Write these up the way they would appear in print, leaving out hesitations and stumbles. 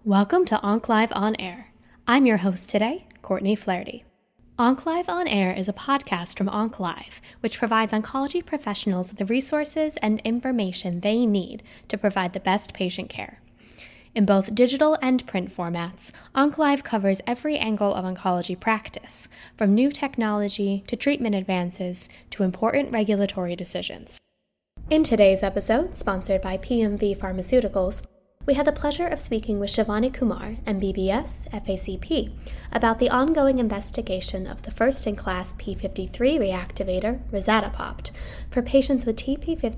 Welcome to OncLive On Air. I'm your host today, Courtney Flaherty. OncLive On Air is a podcast from OncLive, which provides oncology professionals the resources and information they need to provide the best patient care. In both digital and print formats, OncLive covers every angle of oncology practice, from new technology to treatment advances to important regulatory decisions. In today's episode, sponsored by PMV Pharmaceuticals, we had the pleasure of speaking with Shivani Kumar, MBBS, FACP, about the ongoing investigation of the first-in-class p53 reactivator, Rezatapopt, for patients with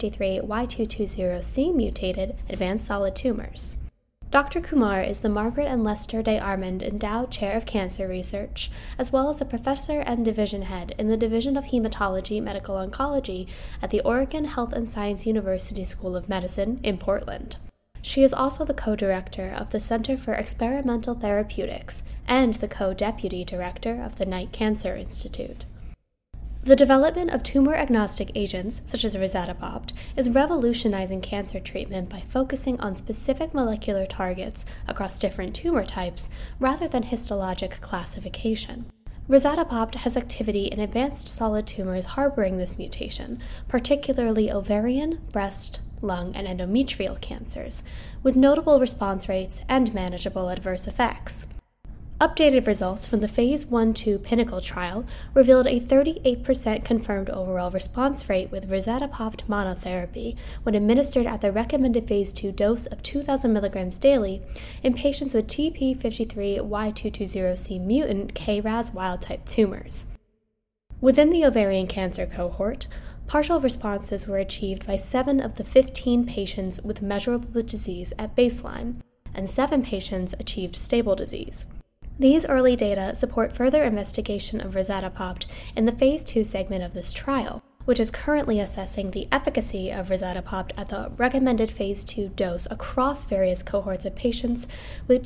TP53Y220C mutated advanced solid tumors. Dr. Kumar is the Margaret and Lester Day Armand Endowed Chair of Cancer Research, as well as a professor and division head in the Division of Hematology Medical Oncology at the Oregon Health and Science University School of Medicine in Portland. She is also the co-director of the Center for Experimental Therapeutics and the co-deputy director of the Knight Cancer Institute. The development of tumor-agnostic agents, such as Rezatapopt, is revolutionizing cancer treatment by focusing on specific molecular targets across different tumor types rather than histologic classification. Rezatapopt has activity in advanced solid tumors harboring this mutation, particularly ovarian, breast, lung, and endometrial cancers, with notable response rates and manageable adverse effects. Updated results from the Phase 1/2 Pinnacle trial revealed a 38% confirmed overall response rate with Rezatapopt monotherapy when administered at the recommended Phase 2 dose of 2,000 mg daily in patients with TP53Y220C mutant KRAS wild-type tumors. Within the ovarian cancer cohort, partial responses were achieved by 7 of the 15 patients with measurable disease at baseline, and 7 patients achieved stable disease. These early data support further investigation of Rezatapopt in the Phase 2 segment of this trial, which is currently assessing the efficacy of Rezatapopt at the recommended Phase 2 dose across various cohorts of patients with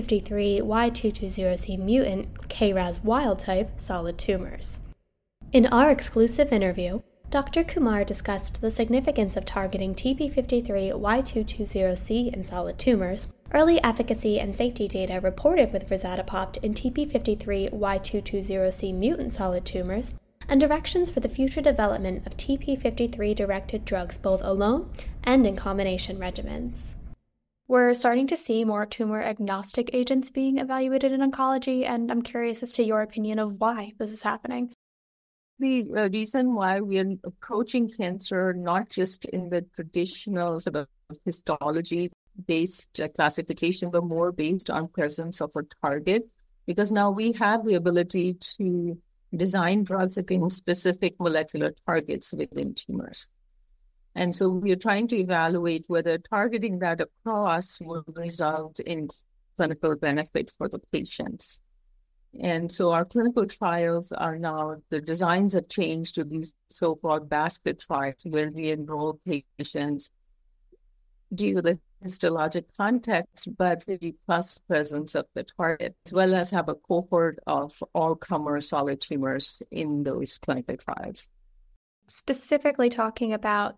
TP53Y220C mutant KRAS wild-type solid tumors. In our exclusive interview, Dr. Kumar discussed the significance of targeting TP53Y220C in solid tumors, early efficacy and safety data reported with Rezatapopt in TP53Y220C mutant solid tumors, and directions for the future development of TP53-directed drugs both alone and in combination regimens. We're starting to see more tumor-agnostic agents being evaluated in oncology, and I'm curious as to your opinion of why this is happening. The reason why we are approaching cancer not just in the traditional sort of histology-based classification, but more based on presence of a target, because now we have the ability to design drugs against specific molecular targets within tumors. And so we are trying to evaluate whether targeting that across will result in clinical benefit for the patients. And so our clinical trials are now, the designs have changed to these so-called basket trials where we enroll patients due to the histologic context, but the plus presence of the target, as well as have a cohort of all-comer solid tumors in those clinical trials. Specifically talking about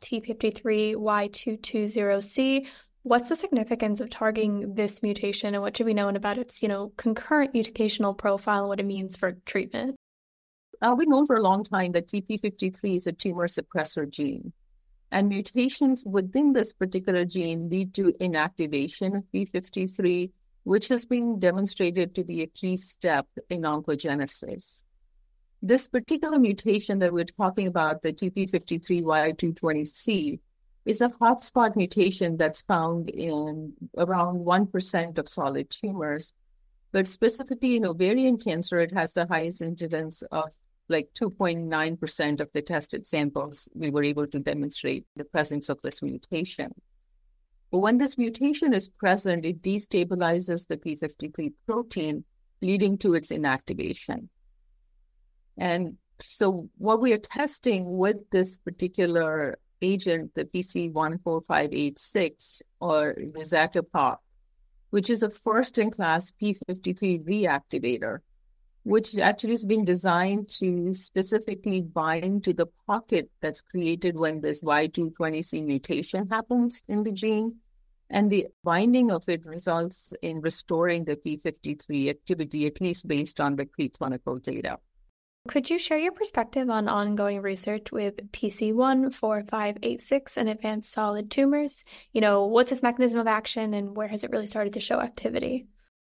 TP53Y220C, what's the significance of targeting this mutation, and what should be known about its, concurrent mutational profile and what it means for treatment? We've known for a long time that TP53 is a tumor suppressor gene, and mutations within this particular gene lead to inactivation of p53, which has been demonstrated to be a key step in oncogenesis. This particular mutation that we're talking about, the TP53Y220C, is a hotspot mutation that's found in around 1% of solid tumors. But specifically in ovarian cancer, it has the highest incidence of like 2.9% of the tested samples. We were able to demonstrate the presence of this mutation. But when this mutation is present, it destabilizes the p53 protein, leading to its inactivation. And so what we are testing with this particular agent, the PC14586 or Rezatapopt, which is a first-in-class p53 reactivator, which actually has been designed to specifically bind to the pocket that's created when this Y220C mutation happens in the gene And the binding of it results in restoring the p53 activity, at least based on the preclinical data. Could you share your perspective on ongoing research with PC14586 in advanced solid tumors? What's its mechanism of action and where has it really started to show activity?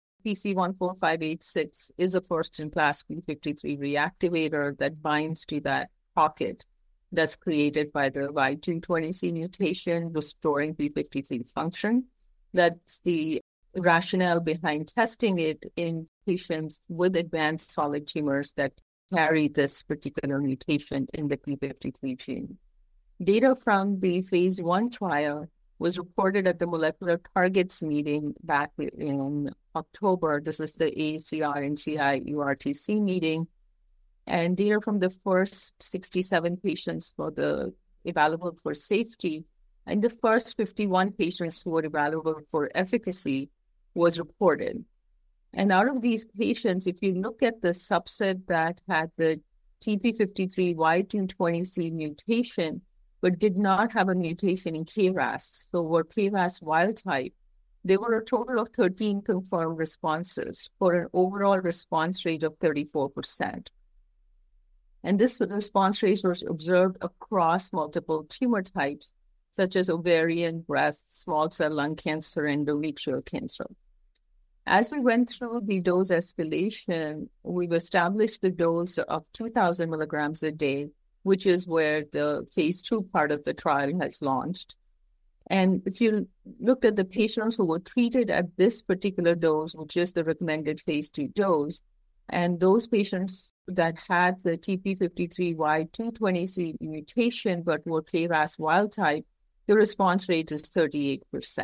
PC14586 is a first-in-class p53 reactivator that binds to that pocket that's created by the Y220C mutation, restoring p53 function. That's the rationale behind testing it in patients with advanced solid tumors that carry this particular mutation in the p53 gene. Data from the phase 1 trial was reported at the Molecular Targets meeting back in October. This is the AACR-NCI-EORTC meeting. And data from the first 67 patients were evaluable for safety, and the first 51 patients who were evaluable for efficacy was reported. And out of these patients, if you look at the subset that had the TP53 Y220C mutation, but did not have a mutation in KRAS, so were KRAS wild type, there were a total of 13 confirmed responses for an overall response rate of 34%. And this response rate was observed across multiple tumor types, such as ovarian, breast, small cell lung cancer, and endometrial cancer. As we went through the dose escalation, we've established the dose of 2,000 milligrams a day, which is where the phase 2 part of the trial has launched. And if you looked at the patients who were treated at this particular dose, which is the recommended phase 2 dose, and those patients that had the TP53 Y220C mutation but were KRAS wild type, the response rate is 38%.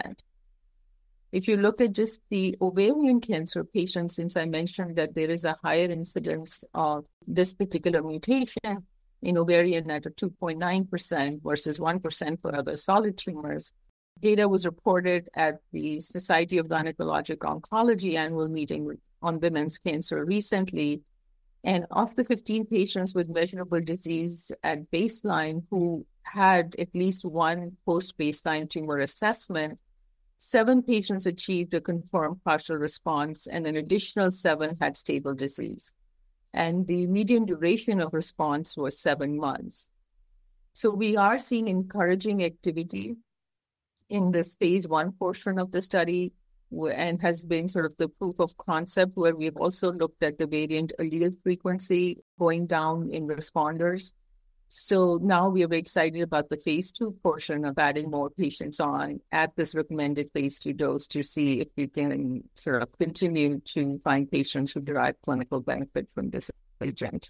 If you look at just the ovarian cancer patients, since I mentioned that there is a higher incidence of this particular mutation in ovarian at a 2.9% versus 1% for other solid tumors, data was reported at the Society of Gynecologic Oncology annual meeting on women's cancer recently. And of the 15 patients with measurable disease at baseline who had at least one post-baseline tumor assessment, 7 patients achieved a confirmed partial response, and an additional 7 had stable disease. And the median duration of response was 7 months. So we are seeing encouraging activity in this phase 1 portion of the study, and has been sort of the proof of concept where we've also looked at the variant allele frequency going down in responders. So now we are excited about the phase 2 portion of adding more patients on at this recommended phase 2 dose to see if we can sort of continue to find patients who derive clinical benefit from this agent.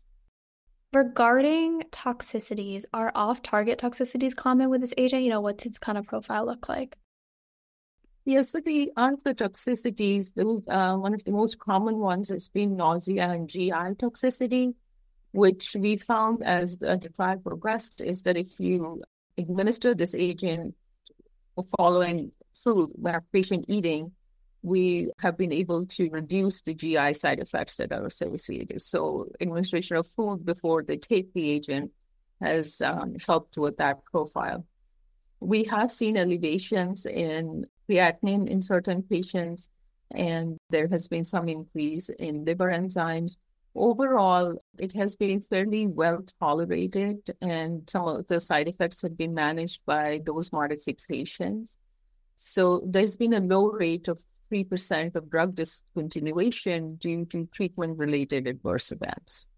Regarding toxicities, are off-target toxicities common with this agent? What's its kind of profile look like? Yes, so the toxicities, one of the most common ones has been nausea and GI toxicity, which we found as the trial progressed is that if you administer this agent following food, where patient eating, we have been able to reduce the GI side effects that are associated. So administration of food before they take the agent has helped with that profile. We have seen elevations in creatinine in certain patients, and there has been some increase in liver enzymes. Overall, it has been fairly well tolerated, and some of the side effects have been managed by dose modifications. So there's been a low rate of 3% of drug discontinuation due to treatment-related adverse events.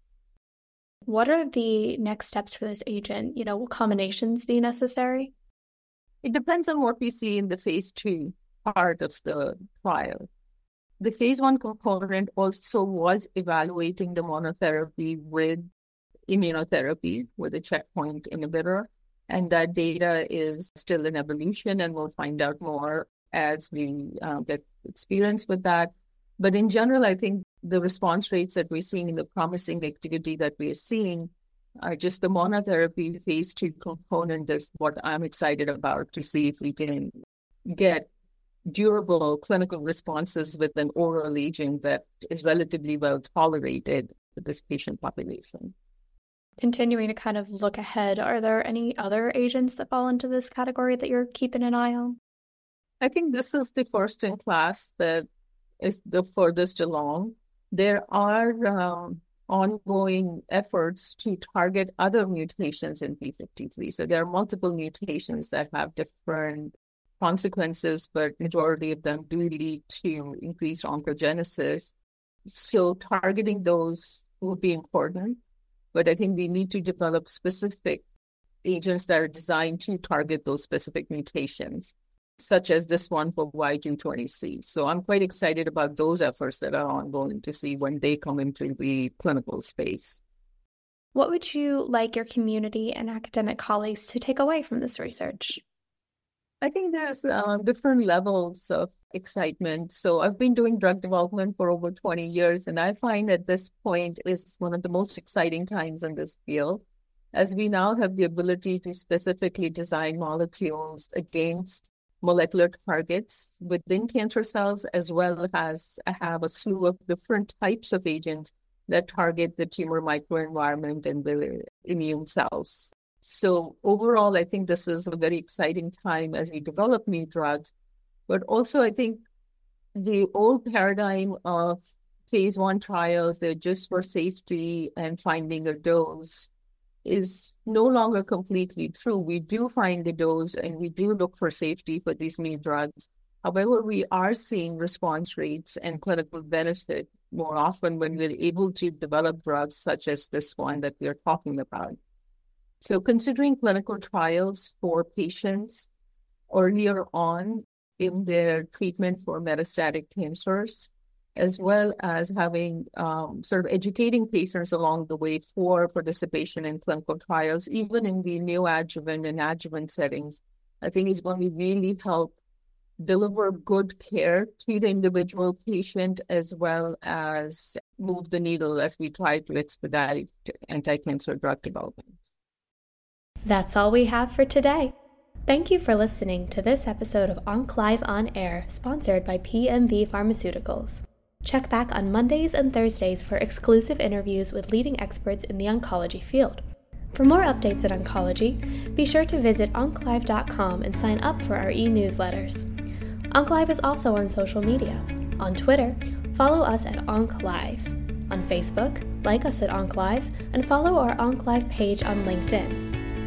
What are the next steps for this agent? Will combinations be necessary? It depends on what we see in the phase 2 part of the trial. The phase 1 component also was evaluating the monotherapy with immunotherapy with a checkpoint inhibitor, and that data is still in evolution, and we'll find out more as we get experience with that. But in general, I think the response rates that we're seeing and the promising activity that we're seeing are just the monotherapy phase 2 component is what I'm excited about, to see if we can get durable clinical responses with an oral agent that is relatively well tolerated with this patient population. Continuing to kind of look ahead, are there any other agents that fall into this category that you're keeping an eye on? I think this is the first in class that is the furthest along. There are ongoing efforts to target other mutations in P53. So there are multiple mutations that have different consequences, but majority of them do lead to increased oncogenesis. So targeting those would be important, but I think we need to develop specific agents that are designed to target those specific mutations, such as this one for Y220C. So I'm quite excited about those efforts that are ongoing to see when they come into the clinical space. What would you like your community and academic colleagues to take away from this research? I think there's different levels of excitement. So I've been doing drug development for over 20 years, and I find at this point is one of the most exciting times in this field, as we now have the ability to specifically design molecules against molecular targets within cancer cells, as well as have a slew of different types of agents that target the tumor microenvironment and the immune cells. So overall, I think this is a very exciting time as we develop new drugs. But also, I think the old paradigm of phase 1 trials, they're just for safety and finding a dose, is no longer completely true. We do find the dose and we do look for safety for these new drugs. However, we are seeing response rates and clinical benefit more often when we're able to develop drugs such as this one that we're talking about. So considering clinical trials for patients earlier on in their treatment for metastatic cancers, as well as having sort of educating patients along the way for participation in clinical trials, even in the neoadjuvant and adjuvant settings, I think is going to really help deliver good care to the individual patient, as well as move the needle as we try to expedite anti-cancer drug development. That's all we have for today. Thank you for listening to this episode of OncLive on Air, sponsored by PMV Pharmaceuticals. Check back on Mondays and Thursdays for exclusive interviews with leading experts in the oncology field. For more updates in oncology, be sure to visit onclive.com and sign up for our e-newsletters. OncLive is also on social media. On Twitter, follow us at OncLive. On Facebook, like us at OncLive, and follow our OncLive page on LinkedIn.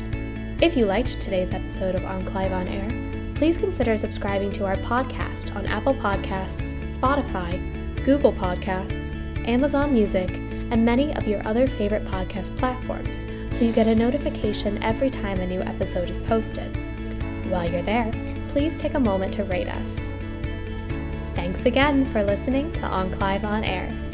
If you liked today's episode of OncLive on Air, please consider subscribing to our podcast on Apple Podcasts, Spotify, Google Podcasts, Amazon Music, and many of your other favorite podcast platforms, so you get a notification every time a new episode is posted. While you're there, please take a moment to rate us. Thanks again for listening to OncLive on Air.